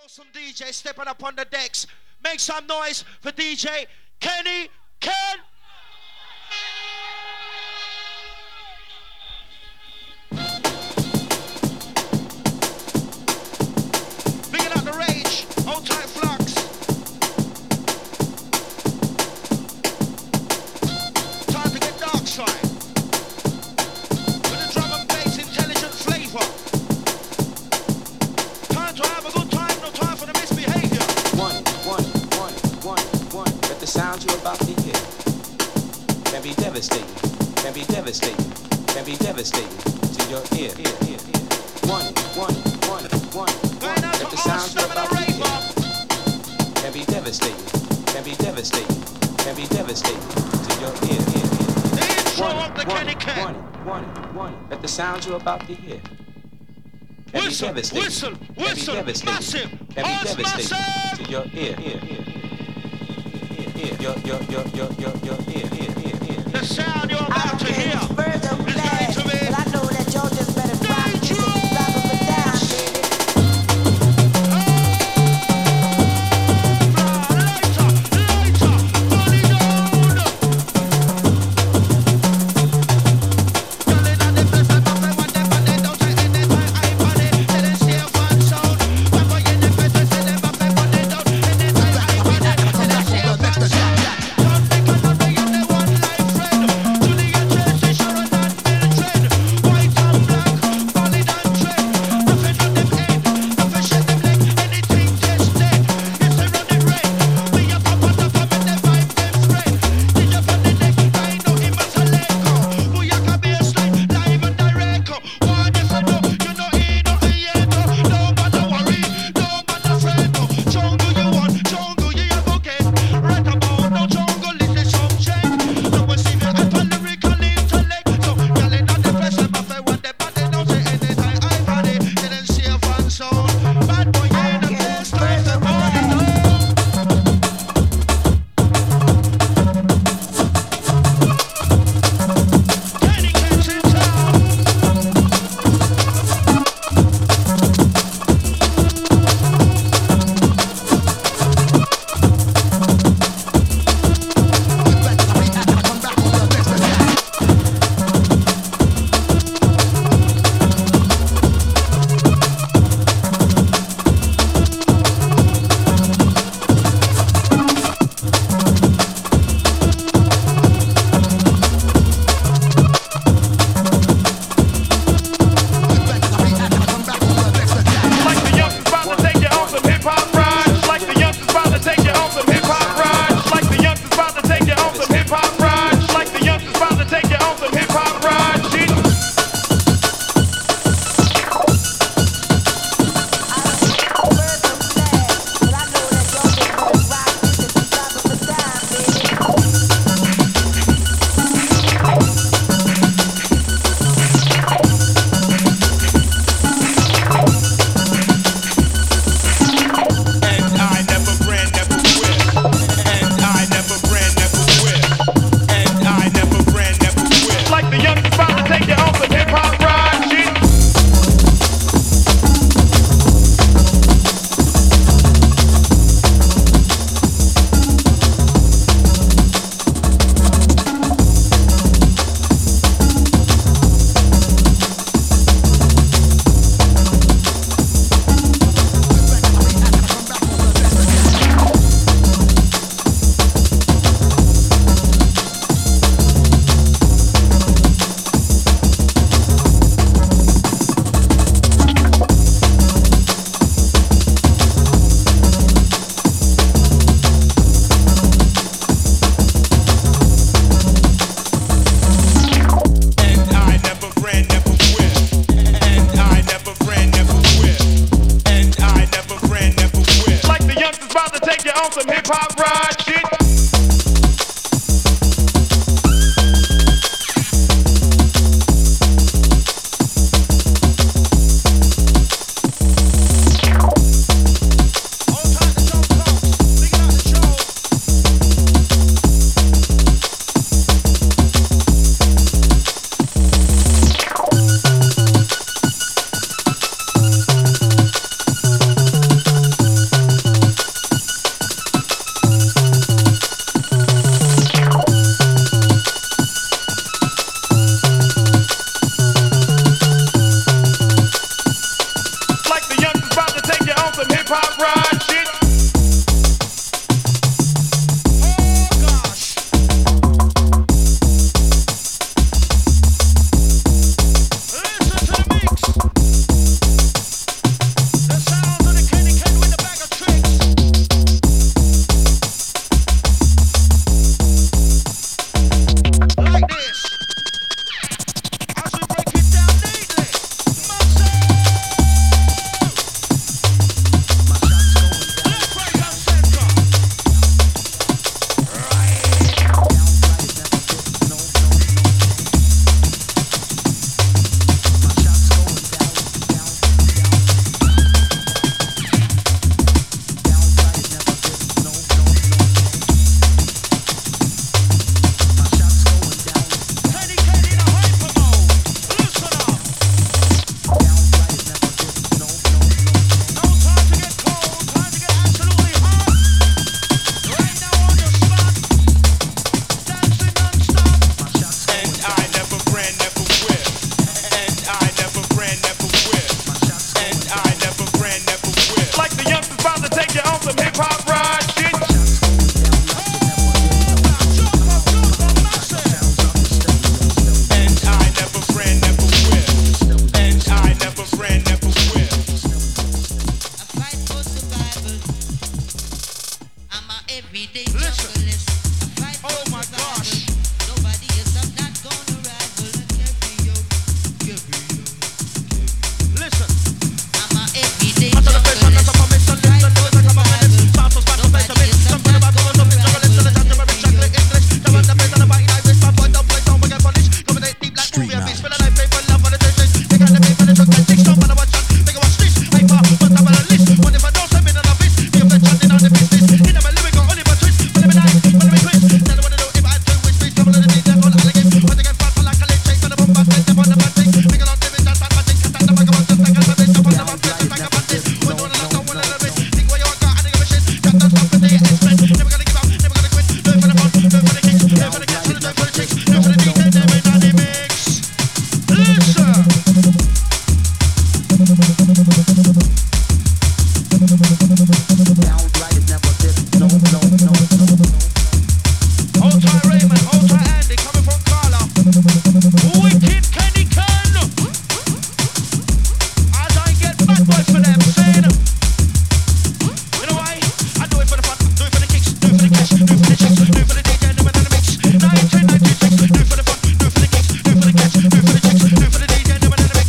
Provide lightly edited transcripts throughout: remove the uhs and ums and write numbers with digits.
Awesome DJ stepping up on the decks. Make some noise for DJ Kenny Ken. Bringing out the rage. Hold tight, Flux. Time to get dark side. With a drum and bass intelligent flavor. Time to have a good time, no time for the misbehavior. One. Let the sound you're about to hear can be devastating, can be devastating, can be devastating to your ear. One. Let the sound you're about to hear can be devastating, can be devastating, can be devastating to your ear. The intro of the Kenny Ken. One. Let the sound you're about to hear can be devastating, massive, can be devastating to your ear. The sound you're about to hear is going to be hop ride shit.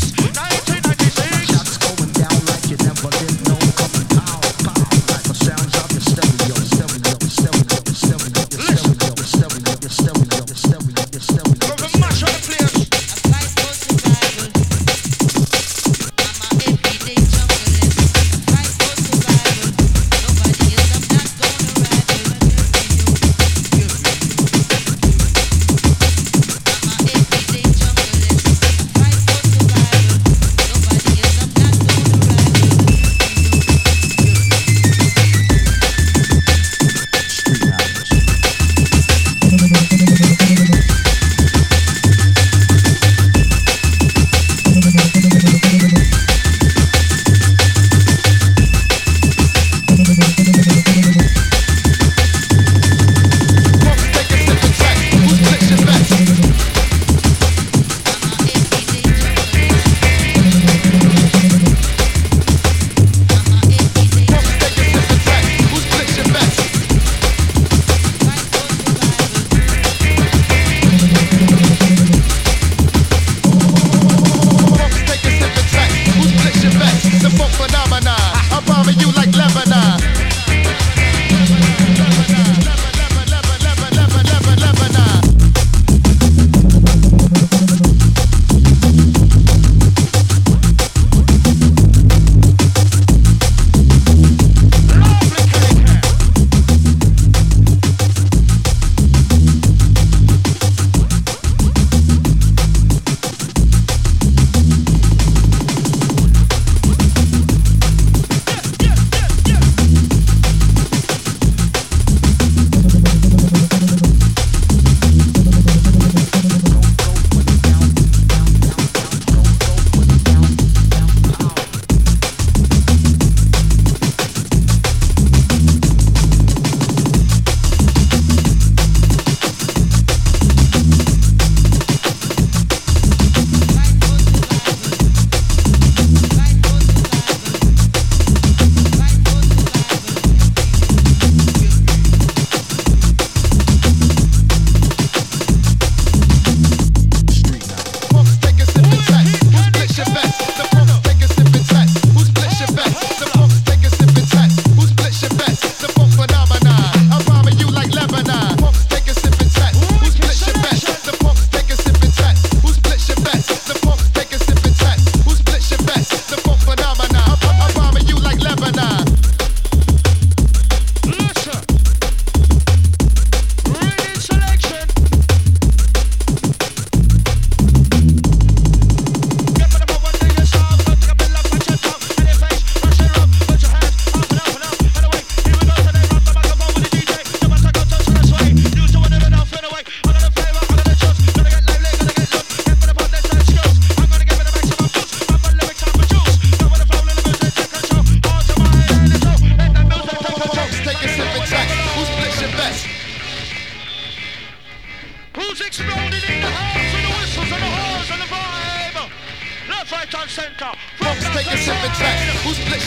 Sounds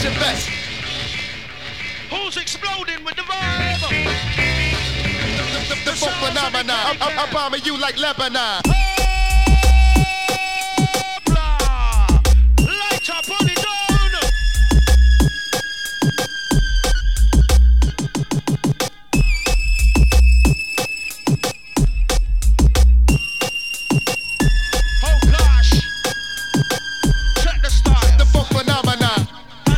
your best. Who's exploding with the vibe? The funk phenomenon. I'm bombing you like Lebanon. Light up on it down. Oh gosh. Check the style. The funk phenomenon.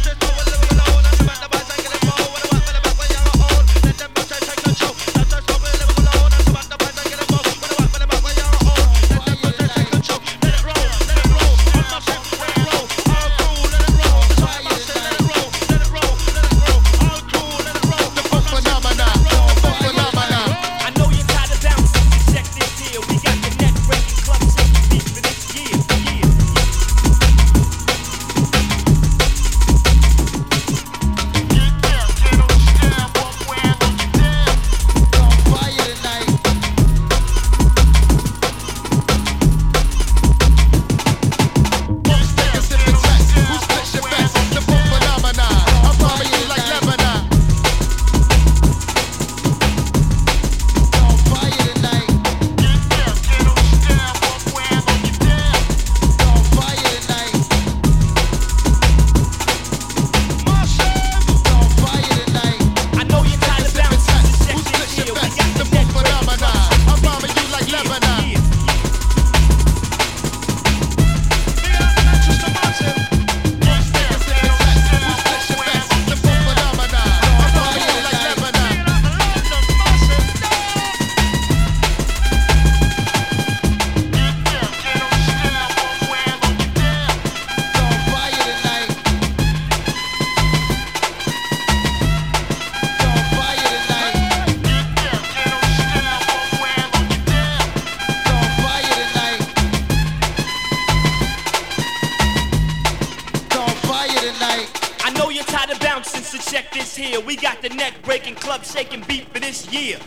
Shaking beat for this year.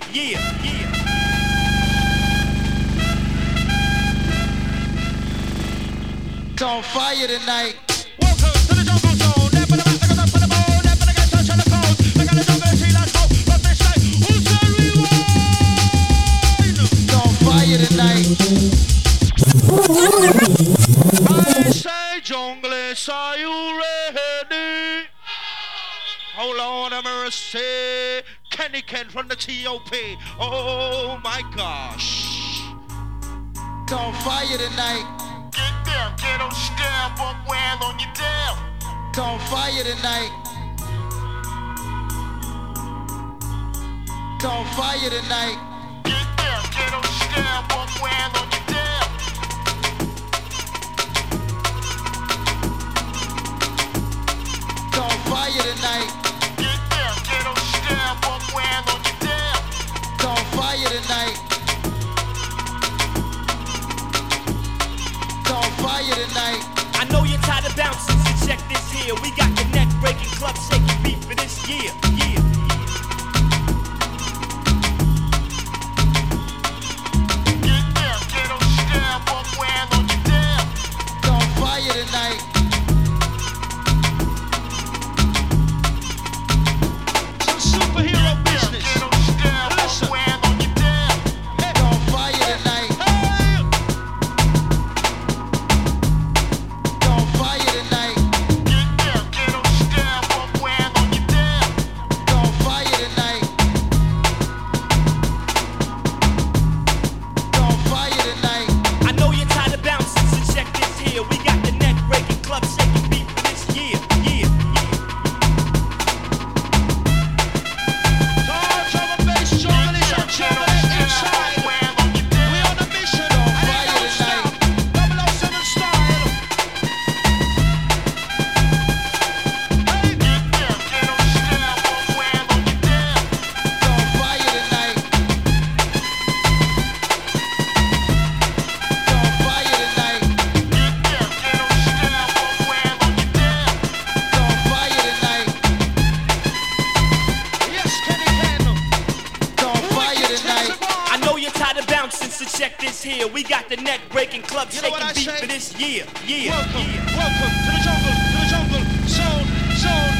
It's on fire tonight. Welcome to the jungle zone. Never the back, never the bone, never the get touch on the coast. We got the jungle tree, let's go. Rock this night. Who's the rewind? It's on fire tonight. I say, junglist, are you ready? Oh Lord have mercy. Kenny Ken from the T.O.P. Oh my gosh. It's on fire tonight. Get down, get on stab up well on your down. It's on fire tonight. It's on fire tonight. Get down, get on stab up well on your down. It's on fire tonight. Get down, get on stab up well on your down. It's on fire tonight. It's on fire tonight. I know you're tired of bouncing, so check this here. We got the neck breaking club shaking beat for this year. Get down, get on stab up well on your down. It's on fire tonight. Some superhero business. Get on stab up well on your down. It's on fire tonight. Hey! It's on fire tonight. Get down, get on stab up well on your down. It's on fire tonight. It's on fire tonight. I know you're tired of bouncing, so check this here. We got the neck breaking club shaking beat for this year. Drum and bass, junglist and junglist inside. We on a mission, and it don't stop. 007 style. Hey! Get down, get on stab up well on your down. It's on fire tonight. It's on fire tonight. Get down, get on stab up well on your down. It's on fire tonight. Yes, Kenny Ken. It's on fire tonight. I know you're tired of bouncing, so check this here. We got the neck breaking club You know what shaking I beat say? for this year. Welcome to the jungle zone.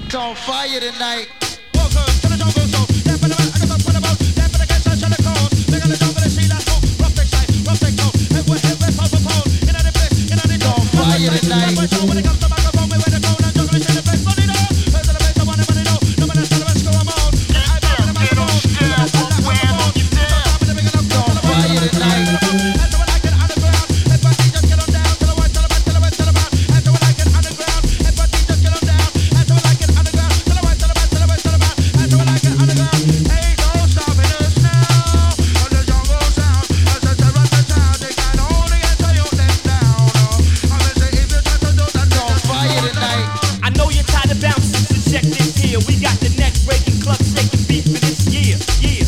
It's on fire tonight. Welcome to the jungle show. Yeah, for the man, I got up for the boat. Yeah, for the guys, I shall call. Big on the jungle, they see that smoke. Rough take side, rough take toe. Every pole for pole. In the place, in the It's on fire tonight. That's why when it comes to microphone, we wear the tone and jungle, we see the place. Money know. First of the place, I want it, money know. No man has to the screw 'em on. I back in the microphone. It's on fire tonight. and so when I get underground, everybody just get on down to the west, to the west, to the west, to the back. And so when I get underground, everybody just get on down. And so when I get underground, to the west, to the west, to the west, to the back. And so when I get underground, ain't no stopping us now. On the jungle sound, as I say, rock the town, they can only enter you them down. I'm gonna say if you try to do that, It's on fire tonight. I know you're tired of bouncing, so check this here. We got the neck breaking club shaking beat for this year. Yeah.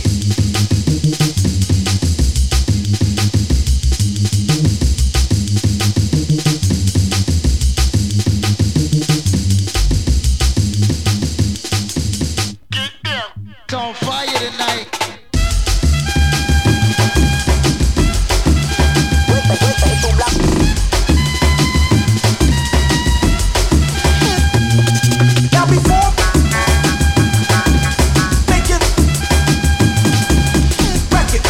It's on fire tonight. Now before making record,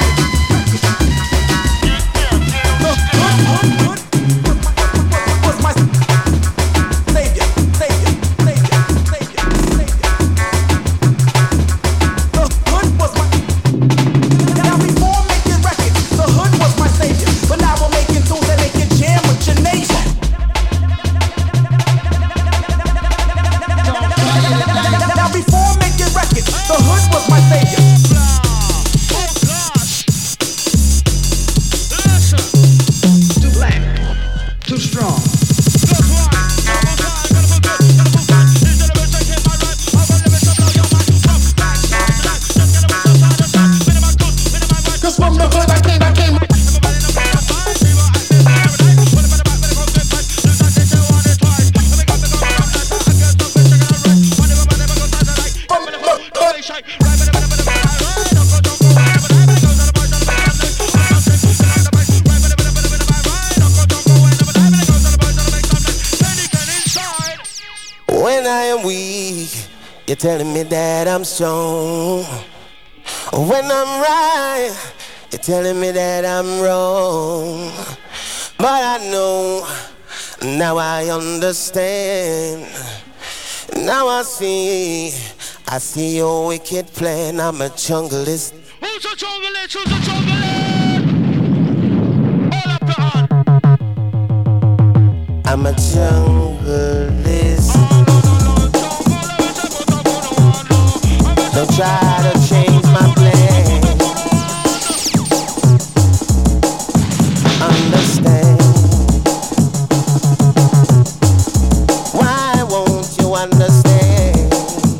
was my savior. The hood was my. Now before making records, the hood was my savior. But now we're making tunes that make you jam with your nation. Now before making records, the hood was my savior. Too black. Too strong. Cause from the hood I came. When I am weak, you're telling me that I'm strong. When I'm right, you're telling me that I'm wrong. But I know, now I understand. Now I see your wicked plan. I'm a junglist. Who's a junglist? Who's a junglist? All up the hand. I'm a junglist. Don't try to change my plan. Understand. Why won't you understand?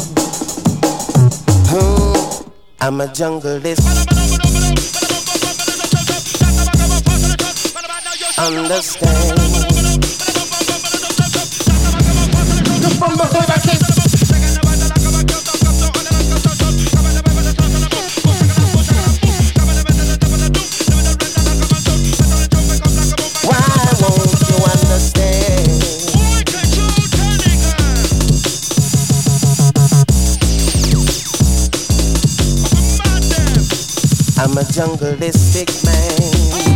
I'm a junglist. Understand. Cause from the hood I came. Why won't you understand? I'm a jungleistic man.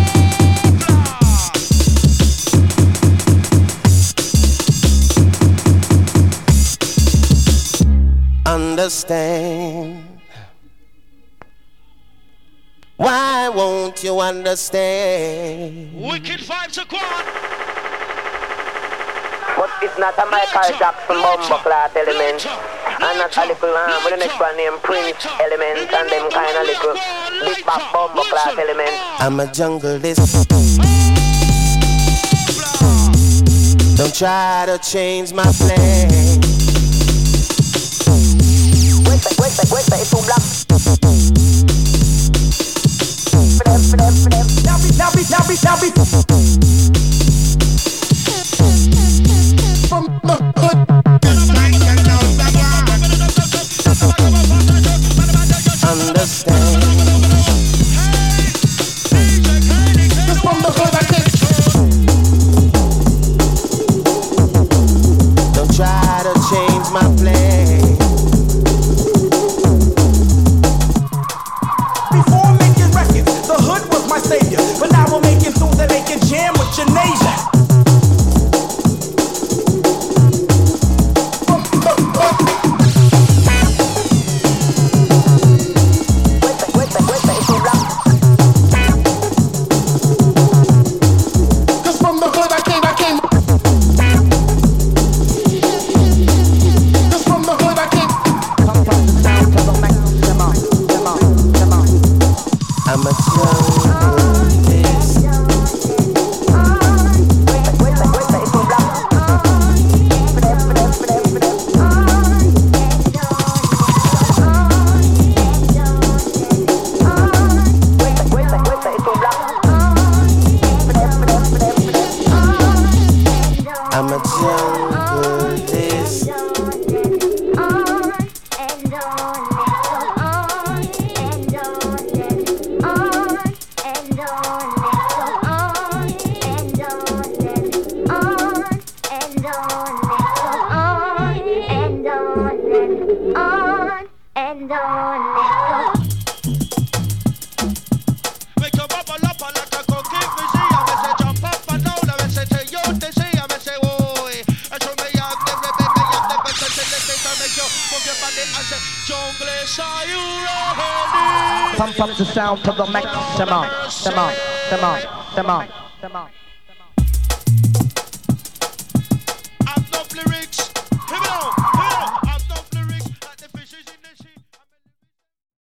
Understand. Why won't you understand? Wicked vibes are gone. But it's not a Michael Jackson bomber class element. And not a little with the next one named Prince element and them kind of little big back bomber class element. I'm a junglist. Don't try to change my plan. Wait, it's too black. Now be. From the hood. Understand. Cause from the hood I came. Don't try to change bend down, let go. Make your bubble up like a cookie machine. I say jump up and down. I say to you to see. I say oi. I show me you the baby, you the best. I say let's make you move your body. I say jungle, are you ready? Pump up the sound to the maximum. Come on. I've no lyrics. Here we go.